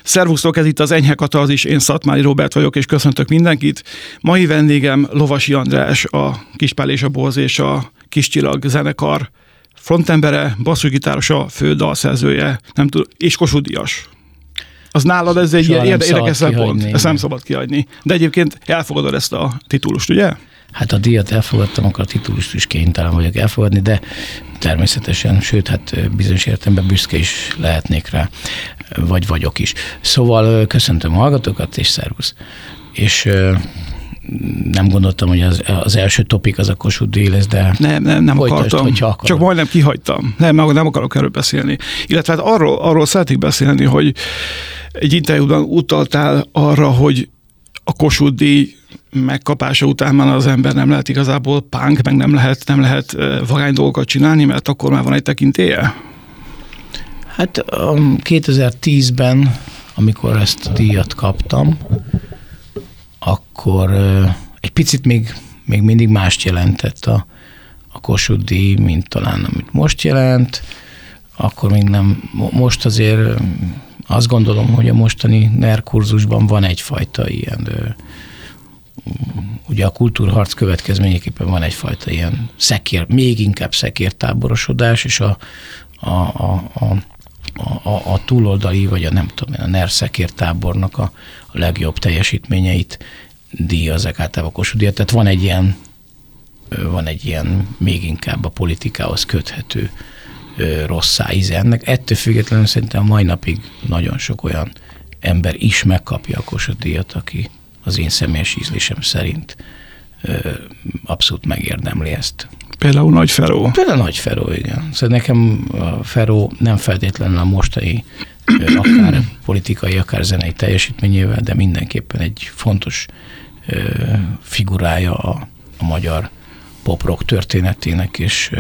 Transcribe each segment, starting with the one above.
Szervusztok, ez itt az Enyhe Katarzis, én Szatmári Róbert vagyok, és köszöntök mindenkit. Mai vendégem Lovasi András, a Kispál és a Borz és a Kis Csillag zenekar frontembere, basszusgitárosa, fő dalszerzője, nem tudom, és Kossuth Díjas. Az nálad ez egy érdekes szempont, ezt nem szabad kihagyni. De egyébként elfogadod ezt a titulust, ugye? Hát a díjat elfogadtam, akkor a titulust is kénytelen vagyok elfogadni, de természetesen, sőt, hát bizonyos értelemben büszke is lehetnék rá, vagy vagyok is. Szóval köszöntöm a hallgatókat, és szervusz. És nem gondoltam, hogy az első topik az a Kossuth díj lesz, de nem akartam. Csak majdnem kihagytam. Nem akarok erről beszélni. Illetve hát arról szeretnék beszélni, hogy egy interjúban utaltál arra, hogy a Kossuth díj megkapása után már az ember nem lehet igazából punk, meg nem lehet vagány dolgokat csinálni, mert akkor már van egy tekintélye? Hát 2010-ben, amikor ezt a díjat kaptam, akkor egy picit még mindig mást jelentett a Kossuth díj, mint talán amit most jelent. Akkor még nem, most azért azt gondolom, hogy a mostani NER kurzusban van egyfajta ilyen, ugye a kultúrharc következményeképpen van egyfajta ilyen még inkább szekértáborosodás, és a túloldali, vagy a NER szekértábornak a legjobb teljesítményeit díjazzák általában a Kossuth díjat. Tehát van egy ilyen még inkább a politikához köthető rosszá íze ennek. Ettől függetlenül szerintem a mai napig nagyon sok olyan ember is megkapja a Kossuth díjat, aki az én személyes ízlésem szerint abszolút megérdemli ezt. Például Nagy Feró. Például Nagy Feró, igen. Szóval nekem a Feró nem feltétlenül a mostani akár politikai, akár zenei teljesítményével, de mindenképpen egy fontos figurája a magyar pop-rock történetének,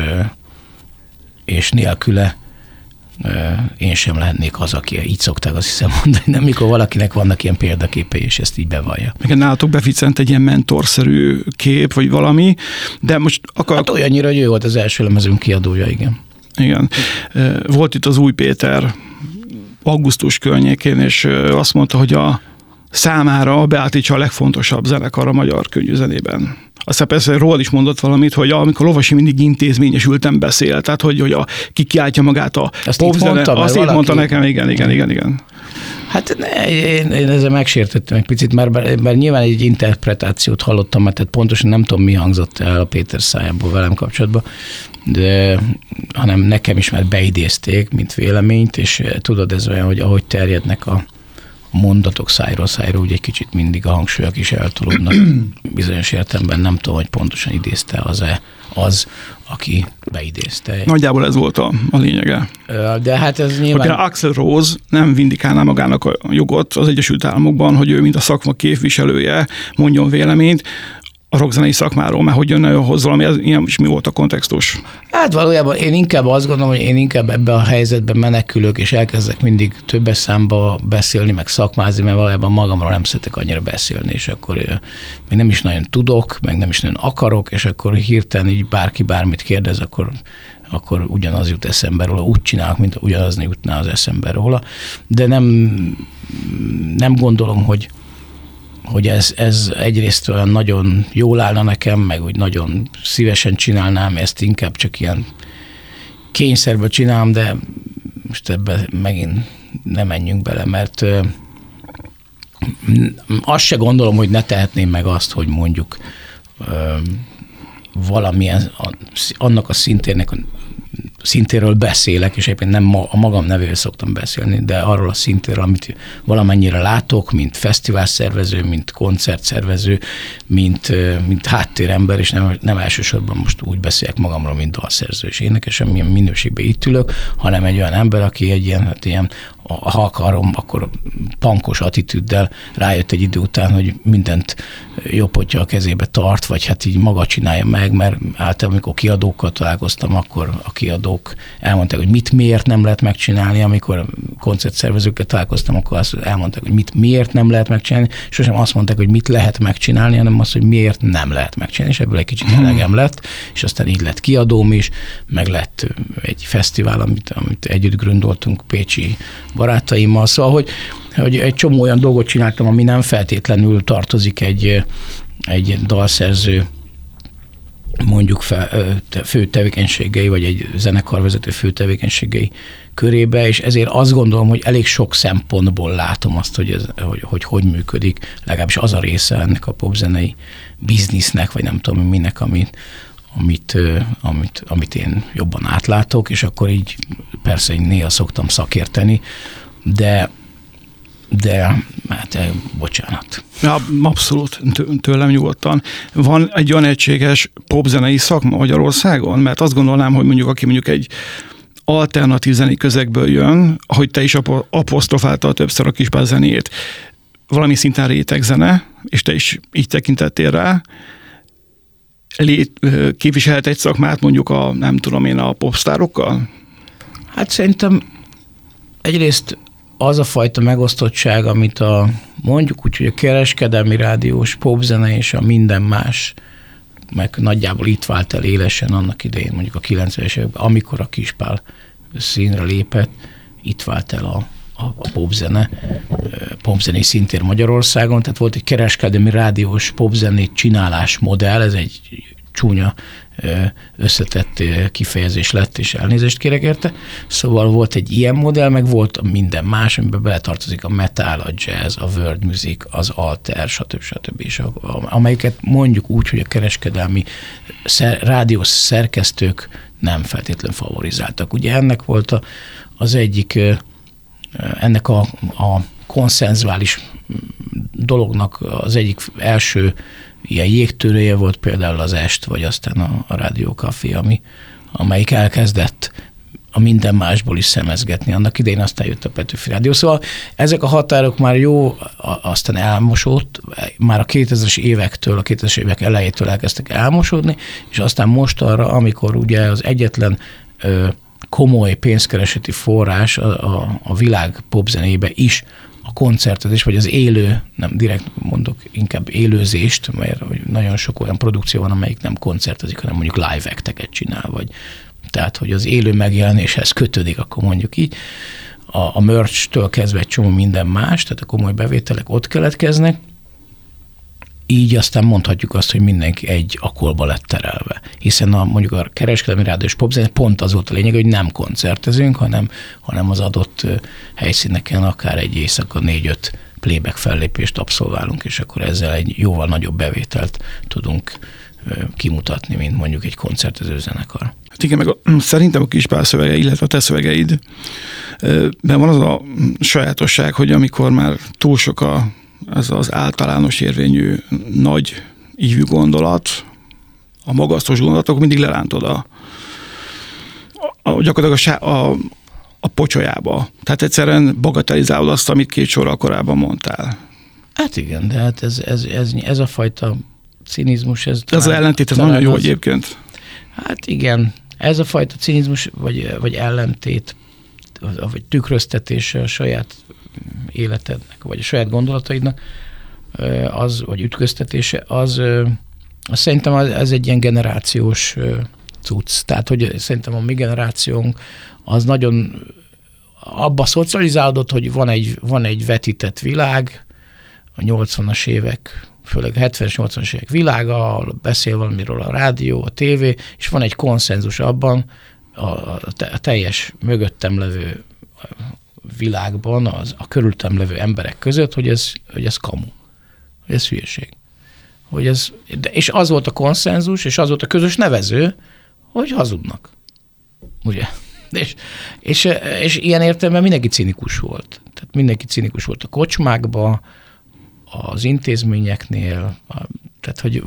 és nélküle én sem lehetnék az, aki így szokták azt hiszem mondani, nem mikor valakinek vannak ilyen példaképei, és ezt így bevallja. Meg nálatok beficent egy ilyen mentorszerű kép, vagy valami, de most Hát olyannyira, hogy ő volt az első lemezünk kiadója, igen. Igen. Volt itt az Új Péter augusztus környékén, és azt mondta, hogy a számára a Beatrice a legfontosabb zenekar a magyar könnyűzenében. Aztán persze róla is mondott valamit, hogy amikor Lovasi mindig intézményesülten beszél, tehát hogy ki kiáltja magát a popzene. Azt így mondta nekem, igen. Hát én ezzel megsértettem egy picit, mert nyilván egy interpretációt hallottam, mert tehát pontosan nem tudom, mi hangzott el a Péter szájából velem kapcsolatban, de hanem nekem is már beidézték, mint véleményt, és tudod, ez olyan, hogy ahogy terjednek a mondatok szájról, úgy egy kicsit mindig a hangsúlyok is eltolódnak. Bizonyos értelemben nem tudom, hogy pontosan idézte az, aki beidézte. Nagyjából ez volt a lényege. De hát ez nyilván... Például Axl Rose nem vindikálná magának a jogot az Egyesült Államokban, hogy ő mint a szakma képviselője mondjon véleményt a rockzenei szakmáról, mert hogy jönne hozzá valami, ilyen is mi volt a kontextus? Hát valójában én inkább azt gondolom, hogy én inkább ebbe a helyzetben menekülök, és elkezdek mindig többes számba beszélni, meg szakmázni, mert valójában magamról nem szeretek annyira beszélni, és akkor még nem is nagyon tudok, meg nem is nagyon akarok, és akkor hirtelen így bárki bármit kérdez, akkor ugyanaz jut eszembe róla, úgy csinálok, mint ugyanaz jutná az eszembe róla, de nem gondolom, hogy ez egyrészt olyan nagyon jól állna nekem, meg úgy nagyon szívesen csinálnám, ezt inkább csak ilyen kényszerből csinálom, de most ebbe megint nem menjünk bele, mert azt se gondolom, hogy ne tehetném meg azt, hogy mondjuk valamilyen annak a szintéről beszélek, és egyébként nem a magam nevével szoktam beszélni, de arról a szintéről, amit valamennyire látok, mint fesztiválszervező, mint koncertszervező, mint háttérember, és nem elsősorban most úgy beszélek magamról, mint dalszerző és énekes, amilyen minőségben itt ülök, hanem egy olyan ember, aki egy ilyen ha akarom, akkor pankos attitűddel rájött egy idő után, hogy mindent jobb, hogyha a kezébe tart, vagy hát így maga csinálja meg, mert általában, amikor kiadókkal találkoztam, akkor a kiadók elmondták, hogy mit miért nem lehet megcsinálni, amikor koncertszervezőkkel találkoztam, akkor azt elmondták, hogy miért nem lehet megcsinálni, sosem azt mondták, hogy mit lehet megcsinálni, hanem azt, hogy miért nem lehet megcsinálni, és ebből egy kicsit elegem lett, és aztán így lett kiadóm is, meg lett egy fesztivál, amit együtt gründoltunk pécsi barátaimmal, szóval, hogy hogy egy csomó olyan dolgot csináltam, ami nem feltétlenül tartozik egy dalszerző mondjuk fő tevékenységei, vagy egy zenekarvezető fő tevékenységei körébe, és ezért azt gondolom, hogy elég sok szempontból látom azt, hogy működik, legalábbis az a része ennek a popzenei biznisznek, vagy nem tudom minek, amit én jobban átlátok, és akkor így persze én néha szoktam szakérteni, de hát bocsánat. Ja, abszolút, tőlem nyugodtan. Van egy olyan egységes popzenei szakma Magyarországon? Mert azt gondolnám, hogy mondjuk egy alternatív zenei közegből jön, ahogy te is apostrofáltad többször a Kispál zenét, valami szinten rétegzene, és te is így tekintettél rá, képviselhet egy szakmát mondjuk a popsztárokkal? Hát szerintem egyrészt az a fajta megosztottság, amit mondjuk úgy, hogy a kereskedelmi rádiós popzene és a minden más, meg nagyjából itt vált el élesen annak idején, mondjuk a 90-es években, amikor a Kispál színre lépett, itt vált el a popzenei szintér Magyarországon, tehát volt egy kereskedelmi rádiós popzenét csinálás modell, ez egy csúnya összetett kifejezés lett, és elnézést kérek érte. Szóval volt egy ilyen modell, meg volt minden más, amiben beletartozik a metal, a jazz, a world music, az alter, stb. És amelyiket mondjuk úgy, hogy a kereskedelmi rádiós szerkesztők nem feltétlenül favorizáltak. Ugye ennek volt az egyik, ennek a konszenzuális dolognak az egyik első ilyen jégtörője volt például az Est, vagy aztán a Rádió Café, amelyik elkezdett a minden másból is szemezgetni. Annak idején aztán jött a Petőfi Rádió. Szóval ezek a határok már aztán elmosódott, már a 2000-es évektől, a 2000-es évek elejétől elkezdtek elmosódni, és aztán most arra, amikor ugye az egyetlen komoly pénzkereseti forrás a világ popzenébe is a koncertezés, vagy az élő, nem direkt mondok, inkább élőzést, mert nagyon sok olyan produkció van, amelyik nem koncertezik, hanem mondjuk live act-eket csinál, vagy tehát, hogy az élő megjelenéshez kötődik, akkor mondjuk így. A merch-től kezdve egy csomó minden más, tehát a komoly bevételek ott keletkeznek, így aztán mondhatjuk azt, hogy mindenki egy akkorba lett terelve. Hiszen mondjuk a kereskedelmi rádiós popzene pont az volt a lényeg, hogy nem koncertezünk, hanem az adott helyszíneken akár egy éjszaka 4-5 playback fellépést abszolválunk, és akkor ezzel egy jóval nagyobb bevételt tudunk kimutatni, mint mondjuk egy koncertező zenekar. Hát igen, meg szerintem a Kispál szövege, illetve a te szövegeid, ben van az a sajátosság, hogy amikor már túl sok ez az általános érvényű nagy ívű gondolat, a magasztos gondolatok mindig lerántod gyakorlatilag a pocsolyába. Tehát egyszerűen bagatelizálod azt, amit 2 sorral korábban mondtál. Hát igen, de hát ez a fajta cinizmus. Ez az ellentét, ez nagyon jó egyébként. Hát igen, ez a fajta cinizmus, vagy ellentét, vagy tükröztetése a saját életednek, vagy a saját gondolataidnak, vagy ütköztetése, az szerintem ez egy ilyen generációs cucc. Tehát, hogy szerintem a mi generációnk az nagyon abba szocializálódott, hogy van egy vetített világ, a 80-as évek, főleg a 70-es, 80-as évek világa, ahol beszél valamiről a rádió, a tévé, és van egy konszenzus abban, a teljes mögöttem levő világban, a körülöttem levő emberek között, hogy ez kamu, hogy ez hülyeség. És az volt a konszenzus, és az volt a közös nevező, hogy hazudnak. Ugye? És ilyen értelemben mindenki cinikus volt. Tehát mindenki cinikus volt a kocsmákba, az intézményeknél, tehát hogy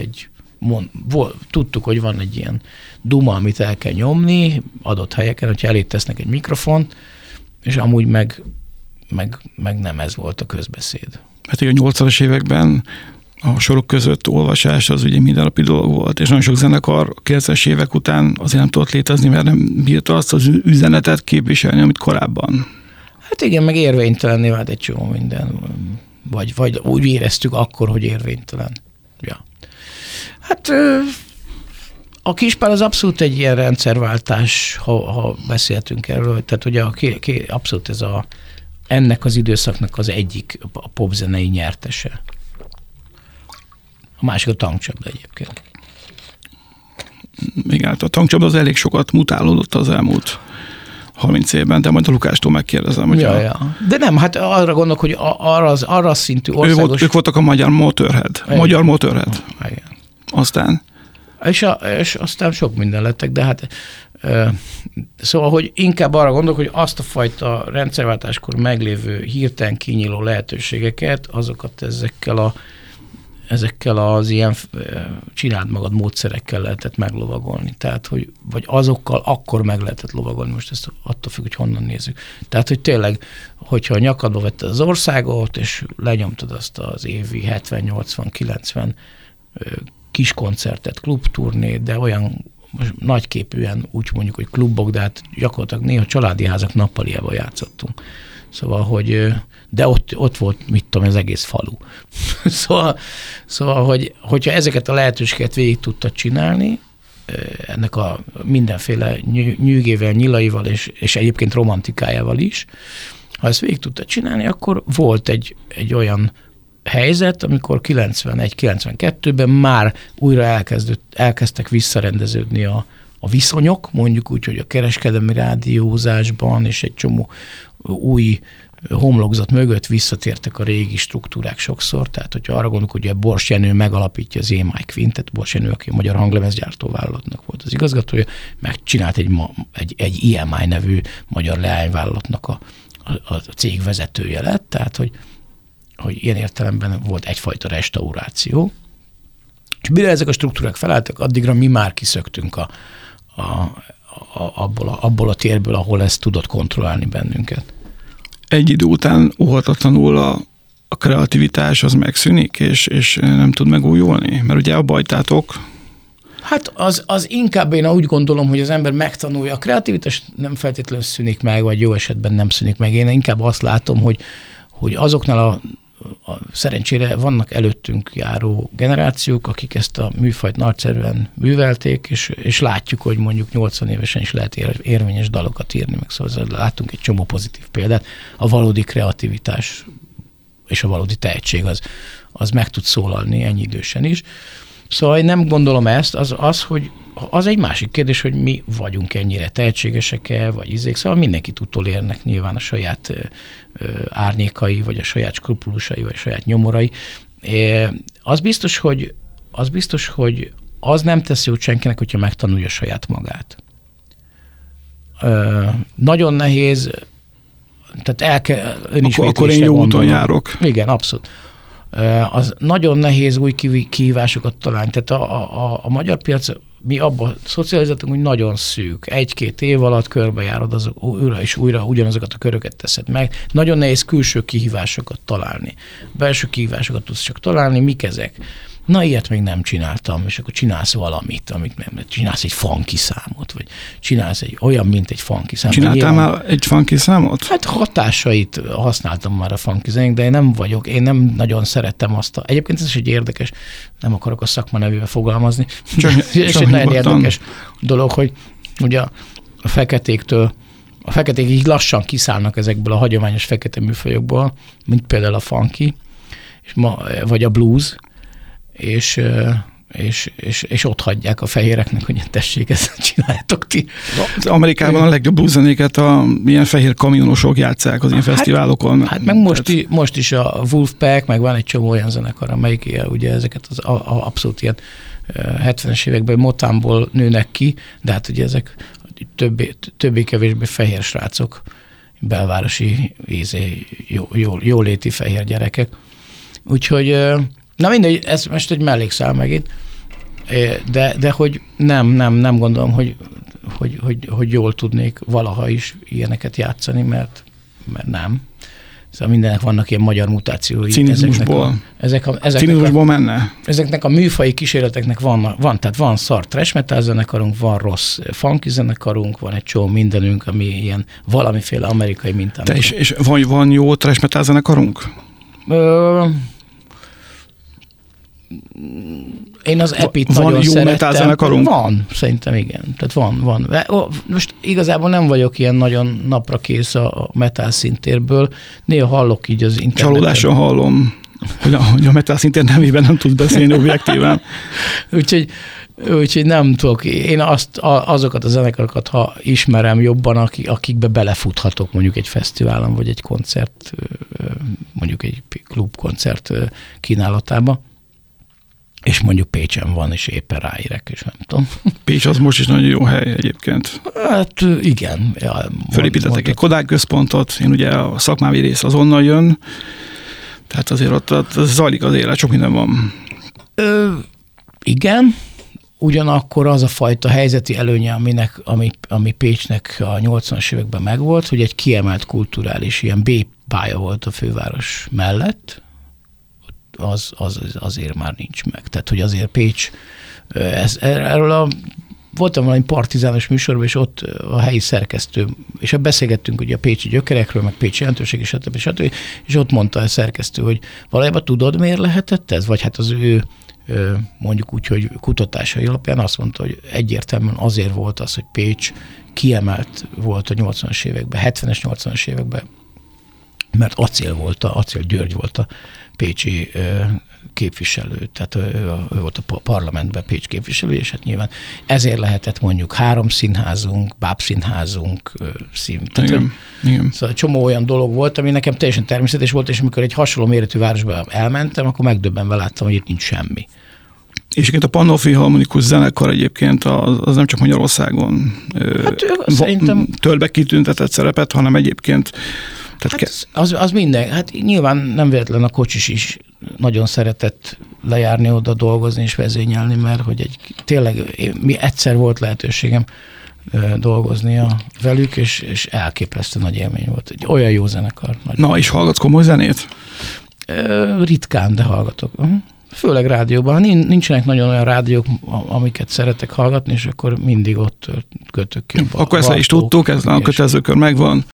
tudtuk, hogy van egy ilyen duma, amit el kell nyomni adott helyeken, hogyha elé tesznek egy mikrofont, és amúgy meg nem ez volt a közbeszéd. Hát a 80-as években a sorok között olvasás az ugye mindennapi dolog volt, és nagyon sok zenekar 90-es évek után azért nem tudott létezni, mert nem bírta azt az üzenetet képviselni, amit korábban. Hát igen, meg érvénytelenné vált egy csomó minden. Vagy úgy éreztük akkor, hogy érvénytelen. Ja. Hát a Kispál az abszolút egy ilyen rendszerváltás, ha beszéltünk erről. Tehát ugye abszolút ennek az időszaknak az egyik a popzenei nyertese. A másik a tankcsapda egyébként. Igen, a tankcsapda az elég sokat mutálódott az elmúlt 30 évben, de majd a Lukástól megkérdezem. Hogy ja. De nem, hát arra gondolok, hogy arra szintű országos... Ők voltak a magyar Motorhead. Magyar Motorhead. Igen. Aztán? És aztán sok minden lettek, de hát szóval, hogy inkább arra gondolok, hogy azt a fajta rendszerváltáskor meglévő hirtelen kinyíló lehetőségeket, azokat ezekkel az ilyen csináld magad módszerekkel lehetett meglovagolni. Tehát, hogy vagy azokkal akkor meg lehetett lovagolni, most ezt attól függ, hogy honnan nézzük. Tehát, hogy tényleg, hogyha a nyakadba vetted az országot, és lenyomtad azt az évi 70-80-90 kis koncertet, klubturnét, de olyan nagyképűen úgy mondjuk, hogy klubok, de hát gyakorlatilag néha családi házak nappaliában játszottunk. Szóval, hogy de ott volt, mit tudom, az egész falu. szóval, hogyha ezeket a lehetőségeket végig tudtad csinálni, ennek a mindenféle nyűgével, nyilaival és egyébként romantikájával is, ha ezt végig tudtad csinálni, akkor volt egy olyan helyzet, amikor 91-92-ben már újra elkezdtek visszarendeződni a viszonyok, mondjuk úgy, hogy a kereskedelmi rádiózásban és egy csomó új homlokzat mögött visszatértek a régi struktúrák sokszor, tehát hogyha arra gondolunk, hogy a Bors Jenő megalapítja az EMI Quintet, Bors Jenő, aki a Magyar Hanglemezgyártó Vállalatnak volt az igazgatója, megcsinált egy EMI nevű magyar leányvállalatnak a cég vezetője lett, tehát hogy ilyen értelemben volt egyfajta restauráció. És mire ezek a struktúrák felálltak, addigra mi már kiszöktünk abból a térből, ahol ezt tudott kontrollálni bennünket. Egy idő után óhatatlanul a kreativitás az megszűnik, és nem tud megújulni? Mert ugye abba hagytátok. Hát az inkább én úgy gondolom, hogy az ember megtanulja. A kreativitás nem feltétlenül szűnik meg, vagy jó esetben nem szűnik meg. Én inkább azt látom, hogy azoknál szerencsére vannak előttünk járó generációk, akik ezt a műfajt nagyszerűen művelték, és látjuk, hogy mondjuk 80 évesen is lehet érvényes dalokat írni, meg szóval látunk egy csomó pozitív példát. A valódi kreativitás és a valódi tehetség az meg tud szólalni ennyi idősen is. Szóval én nem gondolom ezt, hogy az egy másik kérdés, hogy mi vagyunk ennyire tehetségesek-e, vagy izék, szóval mindenkit utolérnek nyilván a saját árnyékai, vagy a saját skrupulusai, vagy a saját nyomorai. Az biztos, hogy az nem teszi jót senkinek, hogyha megtanulja saját magát. Nagyon nehéz, tehát akkor én jó úton járok. Igen, abszolút. Az nagyon nehéz új kihívásokat találni. Tehát a magyar piac, mi abban szocializáltunk, hogy nagyon szűk. 1-2 év alatt körbejárod újra és újra ugyanazokat a köröket teszed meg. Nagyon nehéz külső kihívásokat találni. Belső kihívásokat tudsz csak találni. Mik ezek? Na, ilyet még nem csináltam, és akkor csinálsz valamit, amit nem, csinálsz egy funky számot, vagy csinálsz olyan, mint egy funky számot. Csináltál már egy funky számot? Hát hatásait használtam már a funky zenék, de én nem nagyon szerettem azt egyébként ez is egy érdekes, nem akarok a szakma nevével fogalmazni, és egy nagyon érdekes dolog, hogy ugye a feketék így lassan kiszállnak ezekből a hagyományos fekete műfajokból, mint például a funky, vagy a blues, és ott hagyják a fehéreknek, hogy tessék, ezt csináljátok ti. Az Amerikában a legjobb blueszenéket milyen fehér kamionosok játsszák az ilyen fesztiválokon. Hát meg most is a Wolfpack, meg van egy csomó olyan zenekar, amelyik ugye ezeket az abszolút ilyen 70-es években Motownból nőnek ki, de hát ugye ezek többé-kevésbé fehér srácok, belvárosi jóléti fehér gyerekek. Úgyhogy na mindegy, ez most egy mellékszál megint, de hogy nem gondolom, hogy jól tudnék valaha is ilyeneket játszani, mert nem. Szóval mindennek vannak ilyen magyar mutációi. Cinizmusból menne? Ezeknek a műfaji kísérleteknek tehát van szar trash metal zenekarunk, van rossz funky zenekarunk, van egy csomó mindenünk, ami ilyen valamiféle amerikai mintának. És van jó trash metal zenekarunk? Én az Epit van nagyon jó szerettem. metal-zenekarunk? Van, szerintem igen. Tehát van. Most igazából nem vagyok ilyen nagyon napra kész a metal szintérből. Néha hallok így az interneten. Csalódással hallom, hogy a metal szintér nevében nem tud beszélni objektíven. Úgyhogy nem tudok. Én azokat a zenekarokat, ha ismerem jobban, akikbe belefuthatok mondjuk egy fesztiválon, vagy egy koncert, mondjuk egy klubkoncert kínálatába, és mondjuk Pécsen van, és éppen ráérek, és nem tudom. Pécs az most is nagyon jó hely egyébként. Hát igen. Ja, fölépítettek egy Kodály központot, én ugye a szakmai rész azonnal jön, tehát azért ott zajlik az élet, sok minden van. Igen, ugyanakkor az a fajta helyzeti előnye, ami Pécsnek a 80-as években megvolt, hogy egy kiemelt kulturális ilyen B-pálya volt a főváros mellett, az azért már nincs meg. Tehát, hogy azért Pécs, voltam valami partizános műsorban, és ott a helyi szerkesztő, és beszélgettünk ugye a pécsi gyökerekről, meg pécsi jelentőség, stb. És ott mondta a szerkesztő, hogy valójában tudod, miért lehetett ez? Vagy hát az ő mondjuk úgy, hogy kutatásai alapján azt mondta, hogy egyértelműen azért volt az, hogy Pécs kiemelt volt a 80-as években, 70-es, 80-as években, mert Acél György volt a pécsi képviselő, tehát ő volt a parlamentben Pécs képviselő, és hát nyilván ezért lehetett mondjuk 3 színházunk, bábszínházunk, Igen. Szóval csomó olyan dolog volt, ami nekem teljesen természetes volt, és amikor egy hasonló méretű városba elmentem, akkor megdöbbenve láttam, hogy itt nincs semmi. És egyébként a Pannó Filharmonikus zenekar egyébként az nem csak Magyarországon szerintem tölbe kitüntetett szerepet, hanem egyébként az minden. Hát nyilván nem véletlen a Kocsis is nagyon szeretett lejárni oda dolgozni és vezényelni, mert hogy tényleg egyszer volt lehetőségem dolgoznia velük, és elképesztő nagy élmény volt. Egy olyan jó zenekar. Na, és hallgatsz komoly zenét? Ritkán, de hallgatok. Főleg rádióban. Nincsenek nagyon olyan rádiók, amiket szeretek hallgatni, és akkor mindig ott kötök ki. Akkor ezt is tudtuk, ez a kötelezőkör megvan.